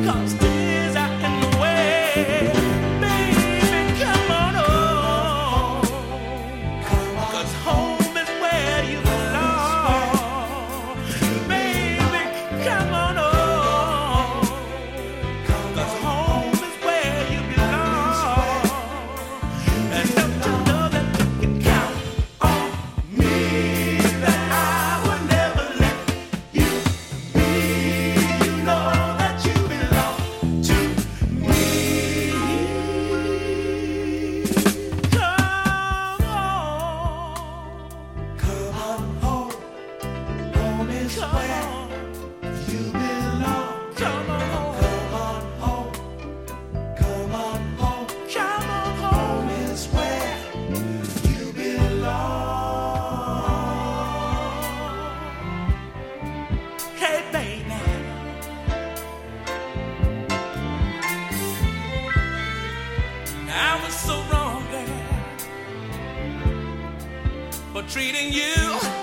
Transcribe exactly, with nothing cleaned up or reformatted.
'cause tears are in the way. Baby, come on home, 'cause home is where you belong. Baby, come on home, 'cause home is where you belong. And don't you know that you can count on me, that I will never let you be. You know that you belong to me. Come on, come on home. Home is where you belong. Come on home. Come on home. Come on home. Come on home. Home is where you belong. Hey, baby. I was so wrong, girl, for treating you